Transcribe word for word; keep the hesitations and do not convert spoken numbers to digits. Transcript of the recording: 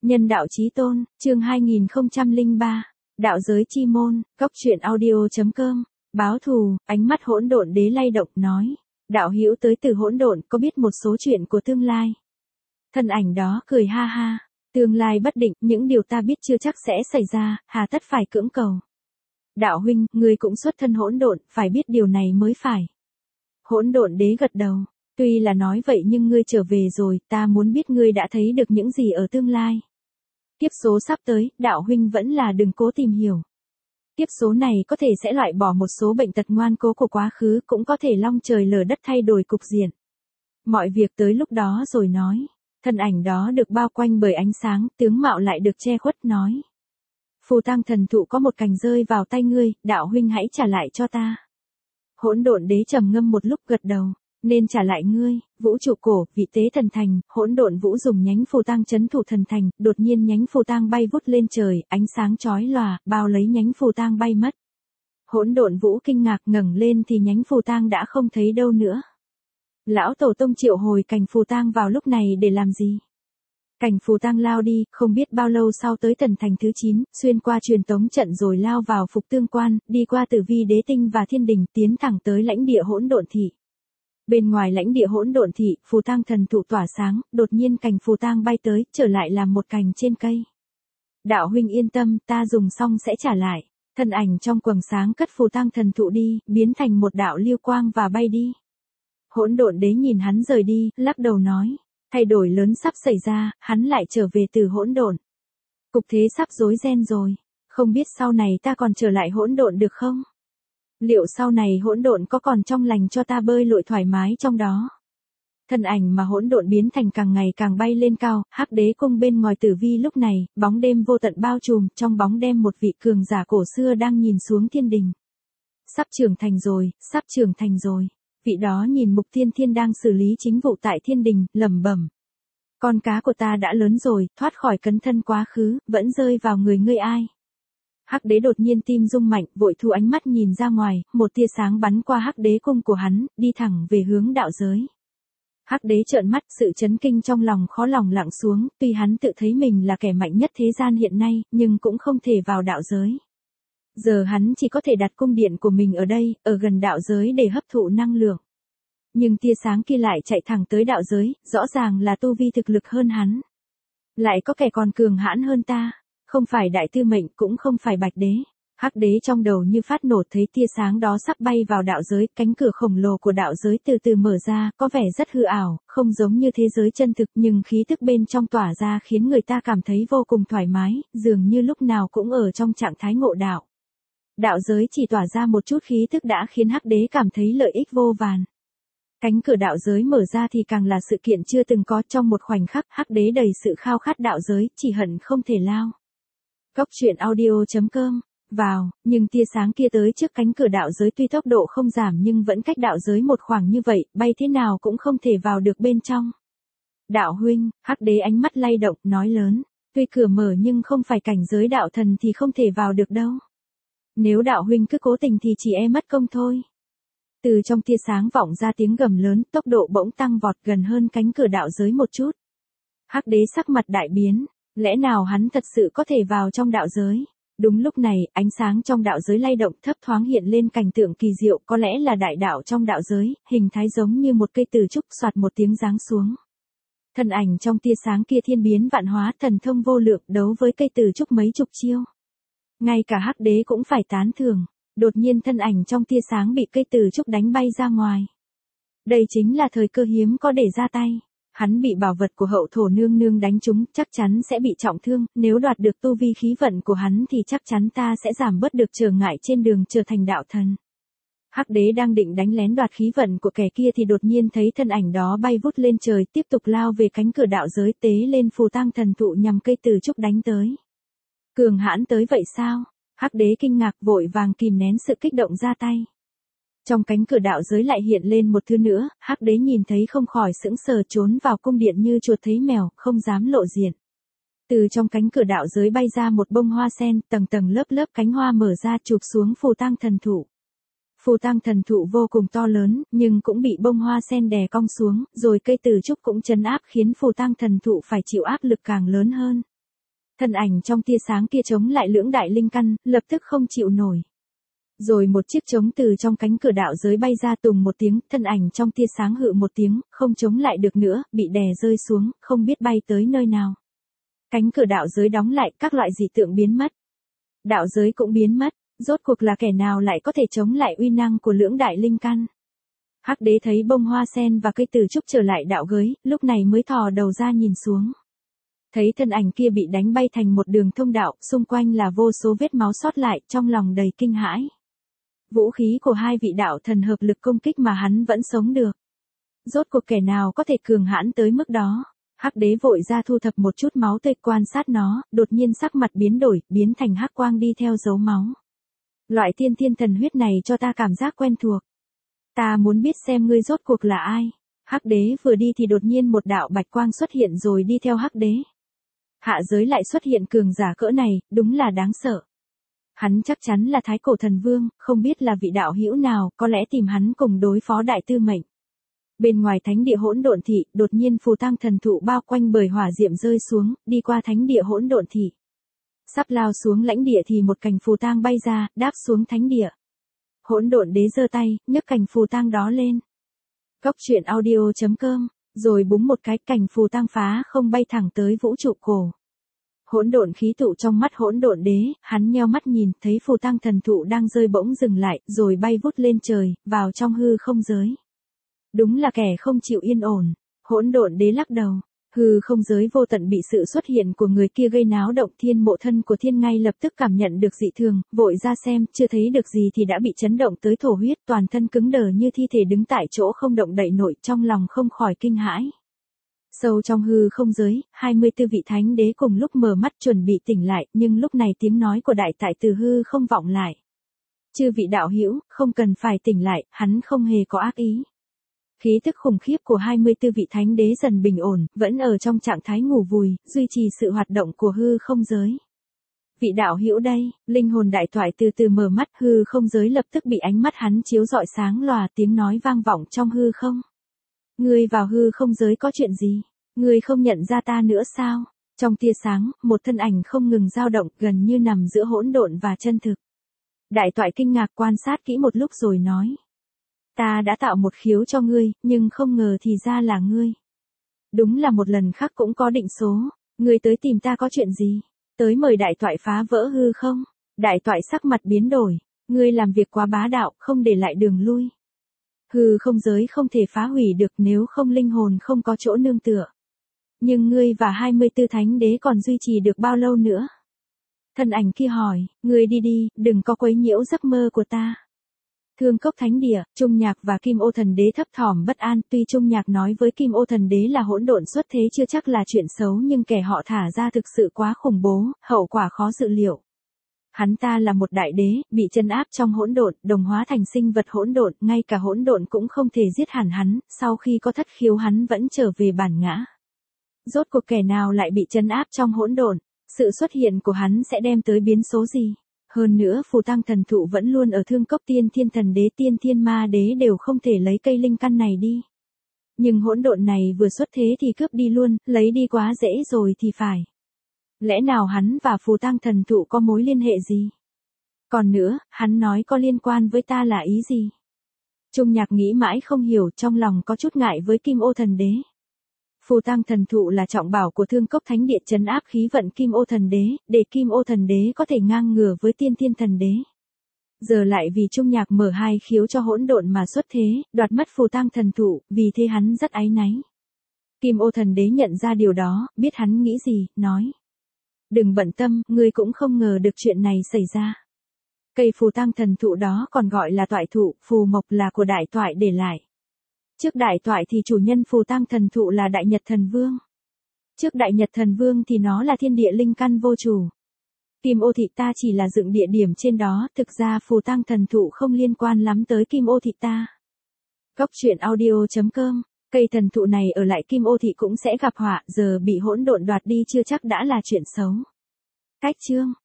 Nhân đạo chí tôn, chương hai nghìn không trăm lẻ ba, đạo giới chi môn, góc truyện audio chấm com, báo thù, ánh mắt hỗn độn đế lay động nói, đạo hữu tới từ hỗn độn có biết một số chuyện của tương lai. Thân ảnh đó cười ha ha, tương lai bất định, những điều ta biết chưa chắc sẽ xảy ra, hà tất phải cưỡng cầu. Đạo huynh, ngươi cũng xuất thân hỗn độn, phải biết điều này mới phải. Hỗn độn đế gật đầu. Tuy là nói vậy nhưng ngươi trở về rồi, ta muốn biết ngươi đã thấy được những gì ở tương lai. Kiếp số sắp tới, đạo huynh vẫn là đừng cố tìm hiểu. Kiếp số này có thể sẽ loại bỏ một số bệnh tật ngoan cố của quá khứ, cũng có thể long trời lở đất thay đổi cục diện. Mọi việc tới lúc đó rồi nói. Thân ảnh đó được bao quanh bởi ánh sáng, tướng mạo lại được che khuất nói. Phù tang thần thụ có một cành rơi vào tay ngươi, đạo huynh hãy trả lại cho ta. Hỗn độn đế trầm ngâm một lúc gật đầu. Nên trả lại ngươi, vũ trụ cổ, vị tế thần thành, hỗn độn vũ dùng nhánh phù tang chấn thủ thần thành, đột nhiên nhánh phù tang bay vút lên trời, ánh sáng chói lòa, bao lấy nhánh phù tang bay mất. Hỗn độn vũ kinh ngạc ngẩng lên thì nhánh phù tang đã không thấy đâu nữa. Lão tổ tông triệu hồi cành phù tang vào lúc này để làm gì? Cành phù tang lao đi, không biết bao lâu sau tới thần thành thứ chín, xuyên qua truyền tống trận rồi lao vào phục tương quan, đi qua tử vi đế tinh và thiên đình, tiến thẳng tới lãnh địa hỗn độn thị. Bên ngoài lãnh địa hỗn độn thị, phù tang thần thụ tỏa sáng, đột nhiên cành phù tang bay tới, trở lại làm một cành trên cây. Đạo huynh yên tâm, ta dùng xong sẽ trả lại. Thân ảnh trong quầng sáng cất phù tang thần thụ đi, biến thành một đạo lưu quang và bay đi. Hỗn độn đế nhìn hắn rời đi, lắc đầu nói, thay đổi lớn sắp xảy ra, hắn lại trở về từ hỗn độn. Cục thế sắp rối ren rồi, không biết sau này ta còn trở lại hỗn độn được không? Liệu sau này hỗn độn có còn trong lành cho ta bơi lội thoải mái trong đó? Thân ảnh mà hỗn độn biến thành càng ngày càng bay lên cao, hắc đế cung bên ngoài tử vi lúc này, bóng đêm vô tận bao trùm, trong bóng đêm một vị cường giả cổ xưa đang nhìn xuống thiên đình. Sắp trưởng thành rồi, sắp trưởng thành rồi. Vị đó nhìn Mục Tiên Thiên đang xử lý chính vụ tại thiên đình, lẩm bẩm. Con cá của ta đã lớn rồi, thoát khỏi cấn thân quá khứ, vẫn rơi vào người ngươi ai? Hắc đế đột nhiên tim rung mạnh, vội thu ánh mắt nhìn ra ngoài, một tia sáng bắn qua hắc đế cung của hắn, đi thẳng về hướng đạo giới. Hắc đế trợn mắt, sự chấn kinh trong lòng khó lòng lặng xuống, tuy hắn tự thấy mình là kẻ mạnh nhất thế gian hiện nay, nhưng cũng không thể vào đạo giới. Giờ hắn chỉ có thể đặt cung điện của mình ở đây, ở gần đạo giới để hấp thụ năng lượng. Nhưng tia sáng kia lại chạy thẳng tới đạo giới, rõ ràng là tu vi thực lực hơn hắn. Lại có kẻ còn cường hãn hơn ta. Không phải đại tư mệnh, cũng không phải bạch đế. Hắc đế trong đầu như phát nổ thấy tia sáng đó sắp bay vào đạo giới, cánh cửa khổng lồ của đạo giới từ từ mở ra, có vẻ rất hư ảo, không giống như thế giới chân thực, nhưng khí tức bên trong tỏa ra khiến người ta cảm thấy vô cùng thoải mái, dường như lúc nào cũng ở trong trạng thái ngộ đạo. Đạo giới chỉ tỏa ra một chút khí tức đã khiến hắc đế cảm thấy lợi ích vô vàn. Cánh cửa đạo giới mở ra thì càng là sự kiện chưa từng có, trong một khoảnh khắc, hắc đế đầy sự khao khát đạo giới, chỉ hận không thể lao. Góc truyện audio chấm com, vào, nhưng tia sáng kia tới trước cánh cửa đạo giới tuy tốc độ không giảm nhưng vẫn cách đạo giới một khoảng như vậy, bay thế nào cũng không thể vào được bên trong. Đạo huynh, hắc đế ánh mắt lay động, nói lớn, tuy cửa mở nhưng không phải cảnh giới đạo thần thì không thể vào được đâu. Nếu đạo huynh cứ cố tình thì chỉ e mất công thôi. Từ trong tia sáng vọng ra tiếng gầm lớn, tốc độ bỗng tăng vọt gần hơn cánh cửa đạo giới một chút. Hắc đế sắc mặt đại biến. Lẽ nào hắn thật sự có thể vào trong đạo giới? Đúng lúc này, ánh sáng trong đạo giới lay động thấp thoáng hiện lên cảnh tượng kỳ diệu, có lẽ là đại đạo trong đạo giới, hình thái giống như một cây từ trúc, xoạt một tiếng giáng xuống. Thân ảnh trong tia sáng kia thiên biến vạn hóa, thần thông vô lượng, đấu với cây từ trúc mấy chục chiêu. Ngay cả hắc đế cũng phải tán thưởng, đột nhiên thân ảnh trong tia sáng bị cây từ trúc đánh bay ra ngoài. Đây chính là thời cơ hiếm có để ra tay. Hắn bị bảo vật của hậu thổ nương nương đánh trúng, chắc chắn sẽ bị trọng thương, nếu đoạt được tu vi khí vận của hắn thì chắc chắn ta sẽ giảm bớt được trở ngại trên đường trở thành đạo thần. Hắc đế đang định đánh lén đoạt khí vận của kẻ kia thì đột nhiên thấy thân ảnh đó bay vút lên trời, tiếp tục lao về cánh cửa đạo giới, tế lên phù tang thần thụ nhằm cây từ trúc đánh tới. Cường hãn tới vậy sao? Hắc đế kinh ngạc vội vàng kìm nén sự kích động ra tay. Trong cánh cửa đạo giới lại hiện lên một thứ nữa, hắc đế nhìn thấy không khỏi sững sờ, trốn vào cung điện như chuột thấy mèo, không dám lộ diện. Từ trong cánh cửa đạo giới bay ra một bông hoa sen, tầng tầng lớp lớp cánh hoa mở ra chụp xuống phù tang thần thụ. Phù tang thần thụ vô cùng to lớn, nhưng cũng bị bông hoa sen đè cong xuống, rồi cây từ trúc cũng trấn áp khiến phù tang thần thụ phải chịu áp lực càng lớn hơn. Thân ảnh trong tia sáng kia chống lại lưỡng đại linh căn, lập tức không chịu nổi. Rồi một chiếc trống từ trong cánh cửa đạo giới bay ra, tùng một tiếng, thân ảnh trong tia sáng hự một tiếng, không chống lại được nữa, bị đè rơi xuống, không biết bay tới nơi nào. Cánh cửa đạo giới đóng lại, các loại dị tượng biến mất. Đạo giới cũng biến mất, rốt cuộc là kẻ nào lại có thể chống lại uy năng của lưỡng đại linh căn. Hắc đế thấy bông hoa sen và cây từ trúc trở lại đạo giới, lúc này mới thò đầu ra nhìn xuống. Thấy thân ảnh kia bị đánh bay thành một đường thông đạo, xung quanh là vô số vết máu sót lại, trong lòng đầy kinh hãi. Vũ khí của hai vị đạo thần hợp lực công kích mà hắn vẫn sống được. Rốt cuộc kẻ nào có thể cường hãn tới mức đó. Hắc đế vội ra thu thập một chút máu tươi quan sát nó, đột nhiên sắc mặt biến đổi, biến thành hắc quang đi theo dấu máu. Loại tiên thiên thần huyết này cho ta cảm giác quen thuộc. Ta muốn biết xem ngươi rốt cuộc là ai. Hắc đế vừa đi thì đột nhiên một đạo bạch quang xuất hiện rồi đi theo hắc đế. Hạ giới lại xuất hiện cường giả cỡ này, đúng là đáng sợ. Hắn chắc chắn là Thái Cổ Thần Vương, không biết là vị đạo hữu nào, có lẽ tìm hắn cùng đối phó đại tư mệnh. Bên ngoài thánh địa hỗn độn thị, đột nhiên phù tang thần thụ bao quanh bởi hỏa diệm rơi xuống, đi qua thánh địa hỗn độn thị. Sắp lao xuống lãnh địa thì một cành phù tang bay ra, đáp xuống thánh địa. Hỗn độn đế giơ tay, nhấc cành phù tang đó lên. Cốc truyện audio chấm com, rồi búng một cái, cành phù tang phá không bay thẳng tới vũ trụ cổ. Hỗn độn khí tụ trong mắt hỗn độn đế, hắn nheo mắt nhìn, thấy phù tang thần thụ đang rơi bỗng dừng lại, rồi bay vút lên trời, vào trong hư không giới. Đúng là kẻ không chịu yên ổn. Hỗn độn đế lắc đầu. Hư không giới vô tận bị sự xuất hiện của người kia gây náo động, thiên mộ thân của thiên ngay lập tức cảm nhận được dị thường, vội ra xem, chưa thấy được gì thì đã bị chấn động tới thổ huyết, toàn thân cứng đờ như thi thể đứng tại chỗ không động đậy nổi, trong lòng không khỏi kinh hãi. Sâu trong hư không giới, hai mươi tư vị thánh đế cùng lúc mở mắt chuẩn bị tỉnh lại, nhưng lúc này tiếng nói của đại tại từ hư không vọng lại. Chư vị đạo hữu, không cần phải tỉnh lại, hắn không hề có ác ý. Khí tức khủng khiếp của hai mươi tư vị thánh đế dần bình ổn, vẫn ở trong trạng thái ngủ vùi, duy trì sự hoạt động của hư không giới. Vị đạo hữu đây, linh hồn đại thoại từ từ mở mắt, hư không giới lập tức bị ánh mắt hắn chiếu rọi sáng lòa, tiếng nói vang vọng trong hư không. Ngươi vào hư không giới có chuyện gì? Ngươi không nhận ra ta nữa sao? Trong tia sáng, một thân ảnh không ngừng dao động, gần như nằm giữa hỗn độn và chân thực. Đại toại kinh ngạc quan sát kỹ một lúc rồi nói. Ta đã tạo một khiếu cho ngươi, nhưng không ngờ thì ra là ngươi. Đúng là một lần khác cũng có định số. Ngươi tới tìm ta có chuyện gì? Tới mời đại toại phá vỡ hư không? Đại toại sắc mặt biến đổi. Ngươi làm việc quá bá đạo, không để lại đường lui. Hư không giới không thể phá hủy được nếu không linh hồn không có chỗ nương tựa. Nhưng ngươi và hai mươi tư thánh đế còn duy trì được bao lâu nữa? Thân ảnh kia hỏi, ngươi đi đi, đừng có quấy nhiễu giấc mơ của ta. Thương cốc thánh địa, Trung Nhạc và Kim Ô Thần Đế thấp thỏm bất an, tuy Trung Nhạc nói với Kim Ô Thần Đế là hỗn độn xuất thế chưa chắc là chuyện xấu, nhưng kẻ họ thả ra thực sự quá khủng bố, hậu quả khó dự liệu. Hắn ta là một đại đế, bị chân áp trong hỗn độn, đồng hóa thành sinh vật hỗn độn, ngay cả hỗn độn cũng không thể giết hẳn hắn, sau khi có thất khiếu hắn vẫn trở về bản ngã. Rốt cuộc kẻ nào lại bị chân áp trong hỗn độn, sự xuất hiện của hắn sẽ đem tới biến số gì? Hơn nữa phù tang thần thụ vẫn luôn ở thương cốc, tiên thiên thần đế tiên thiên ma đế đều không thể lấy cây linh căn này đi. Nhưng hỗn độn này vừa xuất thế thì cướp đi luôn, lấy đi quá dễ rồi thì phải. Lẽ nào hắn và phù tang thần thụ có mối liên hệ gì? Còn nữa, hắn nói có liên quan với ta là ý gì? Trung Nhạc nghĩ mãi không hiểu, trong lòng có chút ngại với Kim Ô Thần Đế. Phù tang thần thụ là trọng bảo của thương cốc thánh địa trấn áp khí vận Kim Ô Thần Đế, để Kim Ô Thần Đế có thể ngang ngửa với tiên thiên thần đế. Giờ lại vì Trung Nhạc mở hai khiếu cho hỗn độn mà xuất thế, đoạt mất phù tang thần thụ, vì thế hắn rất áy náy. Kim Ô Thần Đế nhận ra điều đó, biết hắn nghĩ gì, nói. Đừng bận tâm, ngươi cũng không ngờ được chuyện này xảy ra. Cây phù tang thần thụ đó còn gọi là toại thụ, phù mộc là của đại toại để lại. Trước đại toại thì chủ nhân phù tang thần thụ là Đại Nhật Thần Vương. Trước Đại Nhật Thần Vương thì nó là thiên địa linh căn vô chủ. Kim Ô thị ta chỉ là dựng địa điểm trên đó, thực ra phù tang thần thụ không liên quan lắm tới Kim Ô thị ta. Cốc truyện audio chấm com, cây thần thụ này ở lại Kim Ô thị cũng sẽ gặp họa, giờ bị hỗn độn đoạt đi chưa chắc đã là chuyện xấu. Cách chương